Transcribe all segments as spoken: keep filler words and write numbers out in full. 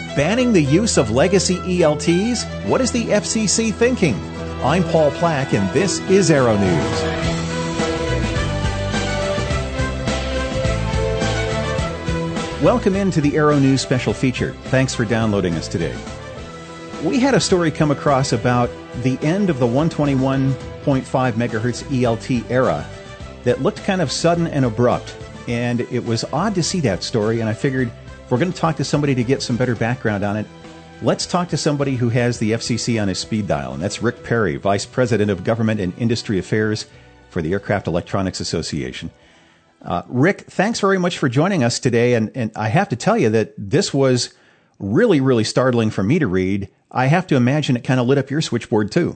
Banning the use of legacy E L Ts? What is the F C C thinking? I'm Paul Plack, and this is Aero News. Welcome into the Aero News special feature. Thanks for downloading us today. We had a story come across about the end of the one twenty-one point five megahertz E L T era that looked kind of sudden and abrupt, and it was odd to see that story, and I figured if we're going to talk to somebody to get some better background on it, let's talk to somebody who has the F C C on his speed dial, and that's Rick Perry, Vice President of Government and Industry Affairs for the Aircraft Electronics Association. Uh, Rick, thanks very much for joining us today, and, and I have to tell you that this was really, really startling for me to read. I have to imagine it kind of lit up your switchboard, too.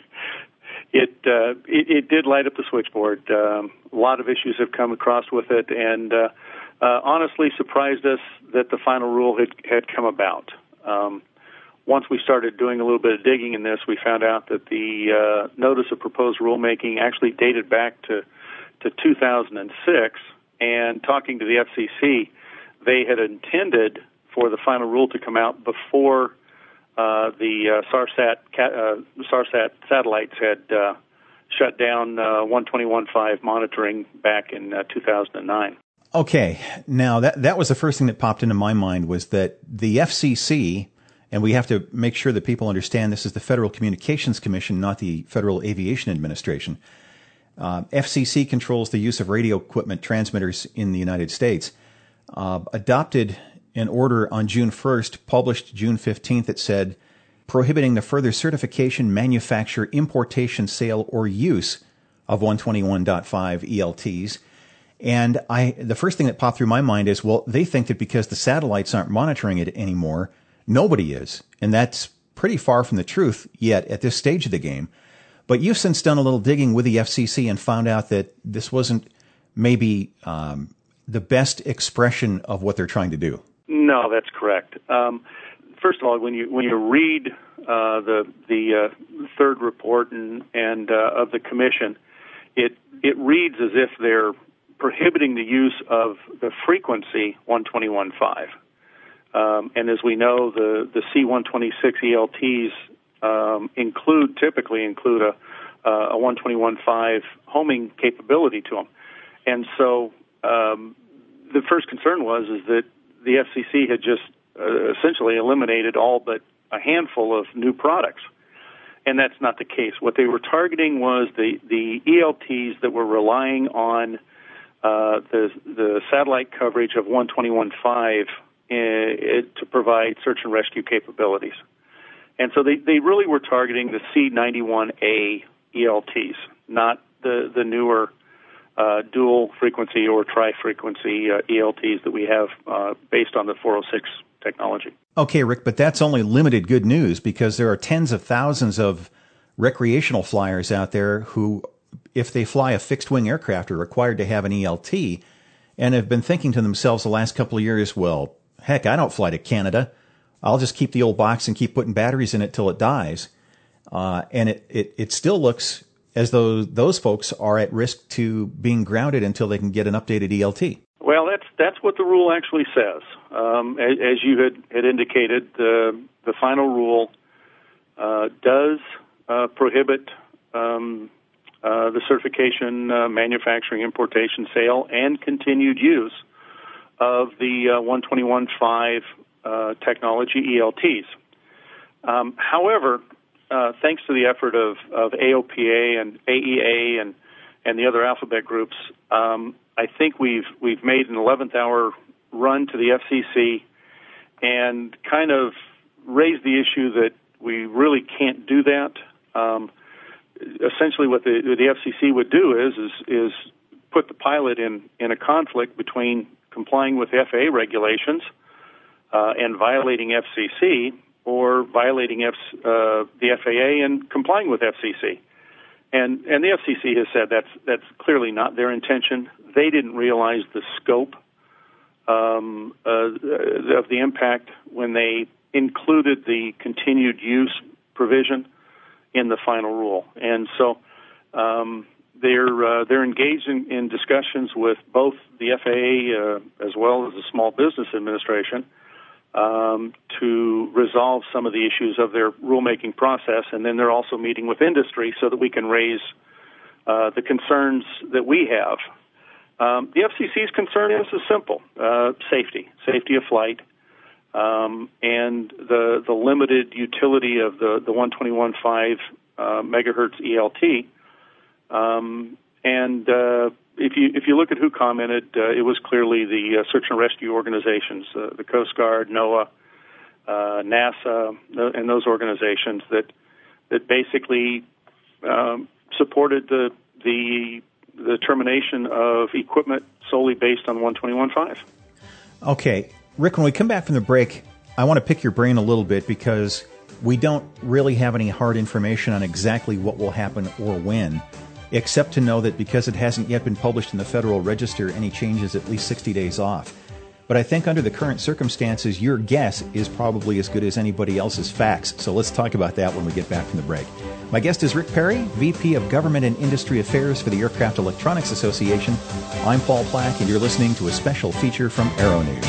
It, uh, it it did light up the switchboard. Um, a lot of issues have come across with it, and uh, uh, honestly surprised us that the final rule had, had come about. Um, once we started doing a little bit of digging in this, we found out that the uh, notice of proposed rulemaking actually dated back to, to two thousand six, and talking to the F C C, they had intended for the final rule to come out before Uh, the uh, SARSAT uh, SARSAT satellites had uh, shut down uh, one twenty-one point five monitoring back in uh, two thousand nine. Okay, now that that was the first thing that popped into my mind, was that the F C C, and we have to make sure that people understand this is the Federal Communications Commission, not the Federal Aviation Administration. Uh, F C C controls the use of radio equipment transmitters in the United States. Uh, adopted an order on June first, published June fifteenth, that said prohibiting the further certification, manufacture, importation, sale, or use of one twenty-one point five E L Ts. And I, the first thing that popped through my mind is, well, they think that because the satellites aren't monitoring it anymore, nobody is. And that's pretty far from the truth yet at this stage of the game. But you've since done a little digging with the F C C and found out that this wasn't maybe um, the best expression of what they're trying to do. No, that's correct. Um, first of all, when you when you read uh, the the uh, third report and and uh, of the commission, it it reads as if they're prohibiting the use of the frequency one twenty-one point five. Um, and as we know, the the C one twenty-six E L Ts um, include typically include a a one twenty-one point five homing capability to them, and so um, the first concern was is that the F C C had just uh, essentially eliminated all but a handful of new products. And that's not the case. What they were targeting was the, the E L Ts that were relying on uh, the, the satellite coverage of one twenty-one point five uh, to provide search and rescue capabilities. And so they, they really were targeting the C ninety-one A E L Ts, not the, the newer Uh, dual frequency or tri-frequency uh, E L Ts that we have uh, based on the four oh six technology. Okay, Rick, but that's only limited good news, because there are tens of thousands of recreational flyers out there who, if they fly a fixed-wing aircraft, are required to have an E L T and have been thinking to themselves the last couple of years, well, heck, I don't fly to Canada. I'll just keep the old box and keep putting batteries in it till it dies. Uh, and it, it, it still looks as though those folks are at risk to being grounded until they can get an updated E L T. Well, that's that's what the rule actually says. Um, as, as you had, had indicated, the the final rule uh, does uh, prohibit um, uh, the certification, uh, manufacturing, importation, sale, and continued use of the uh, one twenty-one point five uh, technology E L Ts. Um, however, Uh, thanks to the effort of, of A O P A and A E A and, and the other alphabet groups, um, I think we've we've made an eleventh hour run to the F C C and kind of raised the issue that we really can't do that. Um, essentially, what the, what the F C C would do is is, is put the pilot in, in a conflict between complying with F A A regulations uh, and violating F C C, or violating F, uh, the F A A and complying with F C C. And and the F C C has said that's that's clearly not their intention. They didn't realize the scope um, uh, of the impact when they included the continued use provision in the final rule. And so um, they're uh, they're engaged in, in discussions with both the F A A uh, as well as the Small Business Administration um, to resolve some of the issues of their rulemaking process, and then they're also meeting with industry so that we can raise uh, the concerns that we have. Um, the F C C's concern is, is simple: uh, safety, safety of flight, um, and the the limited utility of the the one twenty-one point five uh, megahertz E L T. Um, and uh, if you if you look at who commented, uh, it was clearly the uh, search and rescue organizations, uh, the Coast Guard, NOAA, uh, NASA, uh, and those organizations that that basically um, supported the the the termination of equipment solely based on one twenty-one point five. Okay, Rick, when we come back from the break, I want to pick your brain a little bit because we don't really have any hard information on exactly what will happen or when, except to know that because it hasn't yet been published in the Federal Register, any change is at least sixty days off. But I think under the current circumstances, your guess is probably as good as anybody else's facts. So let's talk about that when we get back from the break. My guest is Rick Perry, V P of Government and Industry Affairs for the Aircraft Electronics Association. I'm Paul Plack, and you're listening to a special feature from Aero News.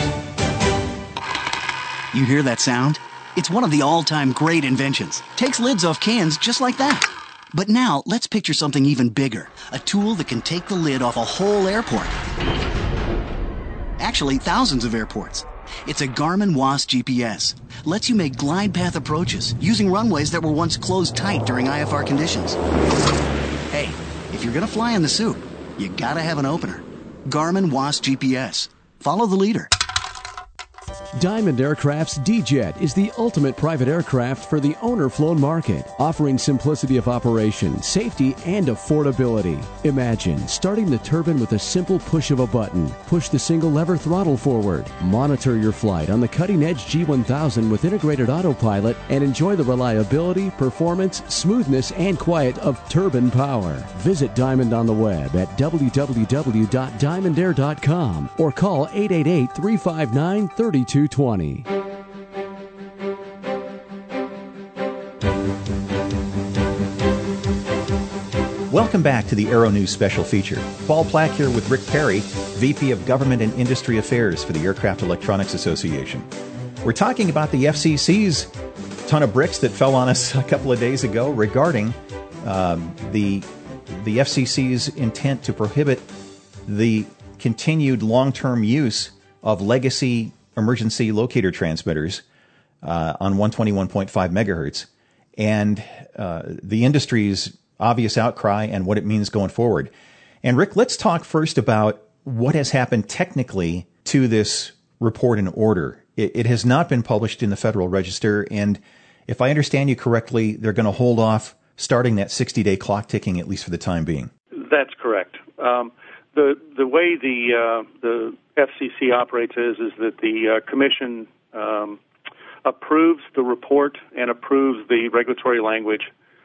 You hear that sound? It's one of the all-time great inventions. Takes lids off cans just like that. But now, let's picture something even bigger. A tool that can take the lid off a whole airport. Actually, thousands of airports. It's a Garmin W A S G P S. Lets you make glide path approaches using runways that were once closed tight during I F R conditions. Hey, if you're going to fly in the soup, you gotta have an opener. Garmin W A S G P S. Follow the leader. Diamond Aircraft's D-Jet is the ultimate private aircraft for the owner-flown market, offering simplicity of operation, safety, and affordability. Imagine starting the turbine with a simple push of a button. Push the single lever throttle forward. Monitor your flight on the cutting-edge G one thousand with integrated autopilot and enjoy the reliability, performance, smoothness, and quiet of turbine power. Visit Diamond on the web at w w w dot diamond air dot com or call eight eight eight, three five nine, three two two zero. Welcome back to the Aero News special feature. Paul Plack here with Rick Perry, V P of Government and Industry Affairs for the Aircraft Electronics Association. We're talking about the F C C's ton of bricks that fell on us a couple of days ago regarding um, the the F C C's intent to prohibit the continued long-term use of legacy emergency locator transmitters uh, on one twenty-one point five megahertz, and uh, the industry's obvious outcry and what it means going forward. And Rick, let's talk first about what has happened technically to this report and order. It, it has not been published in the Federal Register, and if I understand you correctly, they're going to hold off starting that sixty-day clock ticking, at least for the time being. That's correct. Um, the the way the uh, the F C C operates is is that the uh, Commission um, approves the report and approves the regulatory language,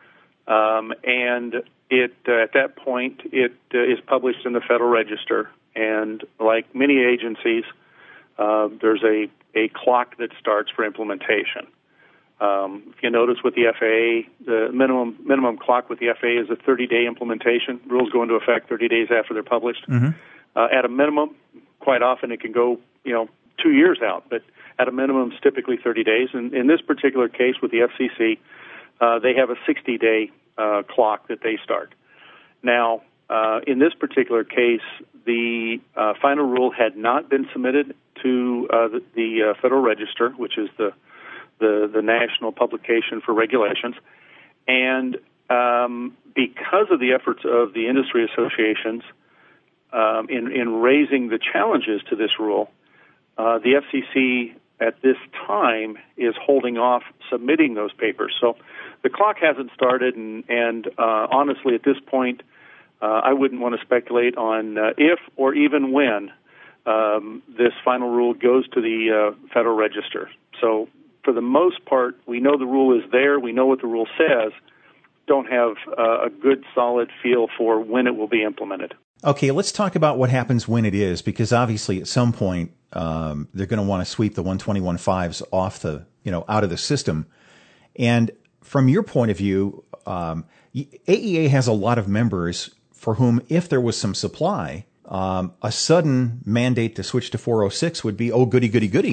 um, and it uh, at that point it uh, is published in the Federal Register. And like many agencies, uh, there's a, a clock that starts for implementation. Um, if you notice with the F A A, the minimum minimum clock with the F A A is a thirty-day implementation. Rules go into effect thirty days after they're published. Mm-hmm. Uh, at a minimum, quite often it can go, you know, two years out, but at a minimum, it's typically thirty days. And in this particular case with the F C C, uh, they have a sixty-day uh, clock that they start. Now, uh, in this particular case, the uh, final rule had not been submitted to uh, the, the uh, Federal Register, which is the The, the national publication for regulations. And um, because of the efforts of the industry associations um, in, in raising the challenges to this rule, uh, the F C C at this time is holding off submitting those papers. So the clock hasn't started, and, and uh, honestly, at this point, uh, I wouldn't want to speculate on uh, if or even when um, this final rule goes to the uh, Federal Register. So for the most part, we know the rule is there. We know what the rule says. Don't have uh, a good, solid feel for when it will be implemented. Okay, let's talk about what happens when it is, because obviously at some point um, they're going to want to sweep the one twenty-one point fives off the, you know, out of the system. And from your point of view, um, A E A has a lot of members for whom, if there was some supply, um, a sudden mandate to switch to four oh six would be, oh, goody, goody, goody.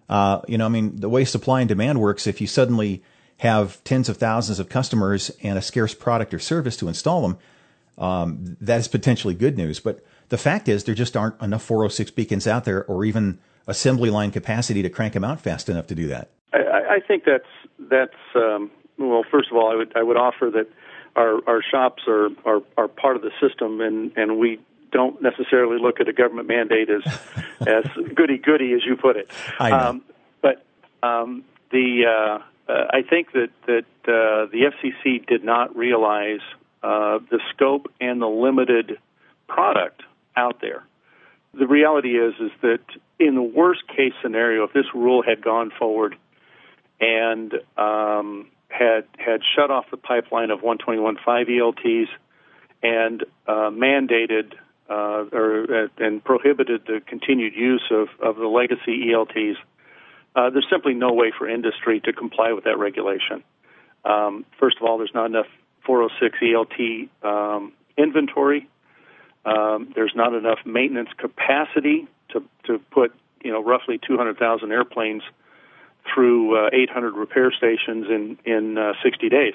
Uh, you know, I mean, the way supply and demand works, if you suddenly have tens of thousands of customers and a scarce product or service to install them, um, that is potentially good news. But the fact is there just aren't enough four oh six beacons out there or even assembly line capacity to crank them out fast enough to do that. I, I think that's, that's um, well, first of all, I would I would offer that our, our shops are, are, are part of the system, and, and we don't necessarily look at a government mandate as as goody-goody, as you put it. I know. Um, but um, the uh, uh, I think that, that uh, the F C C did not realize uh, the scope and the limited product out there. The reality is is that in the worst-case scenario, if this rule had gone forward and um, had had shut off the pipeline of one twenty-one point five E L Ts and uh, mandated uh, or uh, and prohibited the continued use of, of the legacy E L Ts, uh, there's simply no way for industry to comply with that regulation. Um, first of all, there's not enough four oh six E L T um, inventory. Um, there's not enough maintenance capacity to to put you know roughly two hundred thousand airplanes through uh, eight hundred repair stations in in uh, sixty days.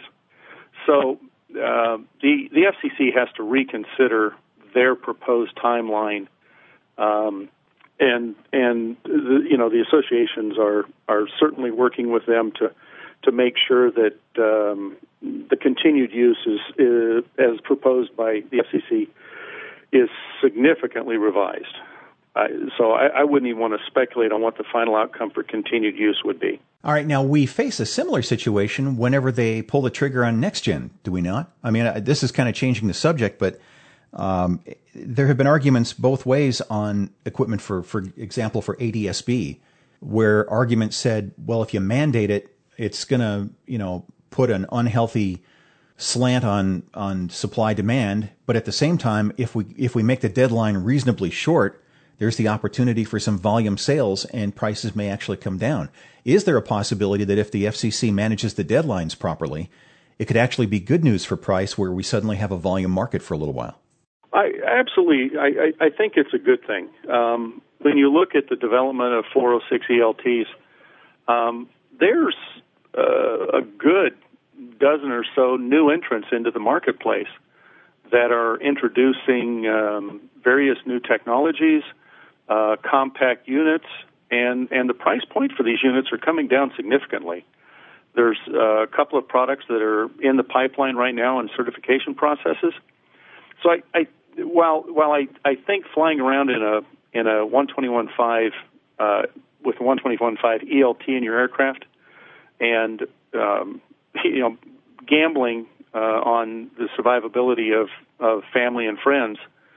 So uh, the the F C C has to reconsider their proposed timeline, um, and and the, you know the associations are are certainly working with them to to make sure that um, the continued use is, is as proposed by the F C C is significantly revised. Uh, so I, I wouldn't even want to speculate on what the final outcome for continued use would be. All right. Now, we face a similar situation whenever they pull the trigger on next gen, do we not? I mean, this is kind of changing the subject, but um, there have been arguments both ways on equipment, for, for example, for A D S B, where arguments said, well, if you mandate it, it's going to, you know, put an unhealthy slant on on supply demand. But at the same time, if we if we make the deadline reasonably short, there's the opportunity for some volume sales and prices may actually come down. Is there a possibility that if the F C C manages the deadlines properly, it could actually be good news for price where we suddenly have a volume market for a little while? I absolutely. I, I, I think it's a good thing. Um, when you look at the development of four oh six E L Ts, um, there's uh, a good dozen or so new entrants into the marketplace that are introducing um, various new technologies, uh, compact units, and, and the price point for these units are coming down significantly. There's uh, a couple of products that are in the pipeline right now in certification processes. So I, I while while I, I think flying around in a in a one twenty-one point five uh, with a one twenty-one point five E L T in your aircraft and um, you know, gambling uh, on the survivability of, of family and friends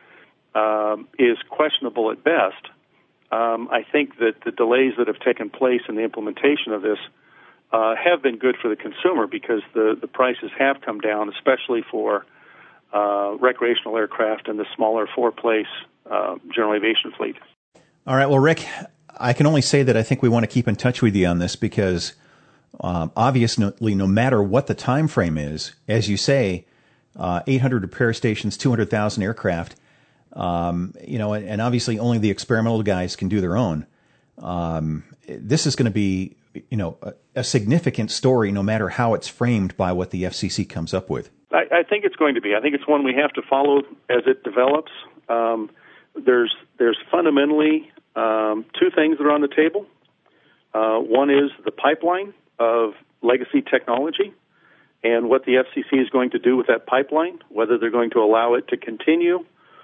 um, is questionable at best. Um, I think that the delays that have taken place in the implementation of this uh, have been good for the consumer because the, the prices have come down, especially for uh, recreational aircraft and the smaller four-place uh, general aviation fleet. All right. Well, Rick, I can only say that I think we want to keep in touch with you on this because Um, obviously, no matter what the time frame is, as you say, uh, eight hundred repair stations, two hundred thousand aircraft, um, you know, and, and obviously only the experimental guys can do their own. Um, this is going to be, you know, a, a significant story, no matter how it's framed by what the F C C comes up with. I, I think it's going to be. I think it's one we have to follow as it develops. Um, there's there's fundamentally um, two things that are on the table. Uh, one is the pipeline of legacy technology and what the F C C is going to do with that pipeline, whether they're going to allow it to continue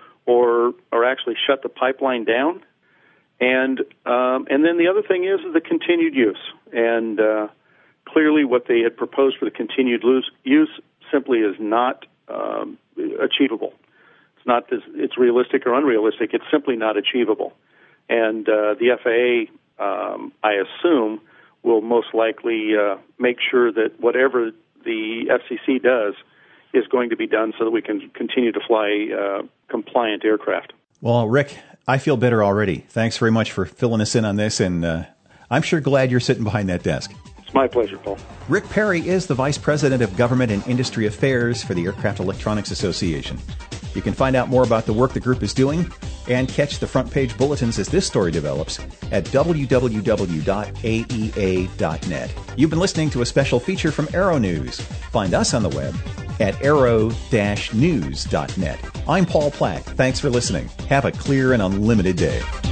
or or actually shut the pipeline down. And um, and then the other thing is the continued use. And uh, clearly what they had proposed for the continued use simply is not um, achievable. It's not it's realistic or unrealistic. It's simply not achievable. And uh, the F A A, um, I assume, will most likely uh, make sure that whatever the F C C does is going to be done so that we can continue to fly uh, compliant aircraft. Well, Rick, I feel better already. Thanks very much for filling us in on this, and uh, I'm sure glad you're sitting behind that desk. It's my pleasure, Paul. Rick Perry is the Vice President of Government and Industry Affairs for the Aircraft Electronics Association. You can find out more about the work the group is doing and catch the front page bulletins as this story develops at w w w dot a e a dot net. You've been listening to a special feature from Arrow News. Find us on the web at arrow dash news dot net. I'm Paul Plack. Thanks for listening. Have a clear and unlimited day.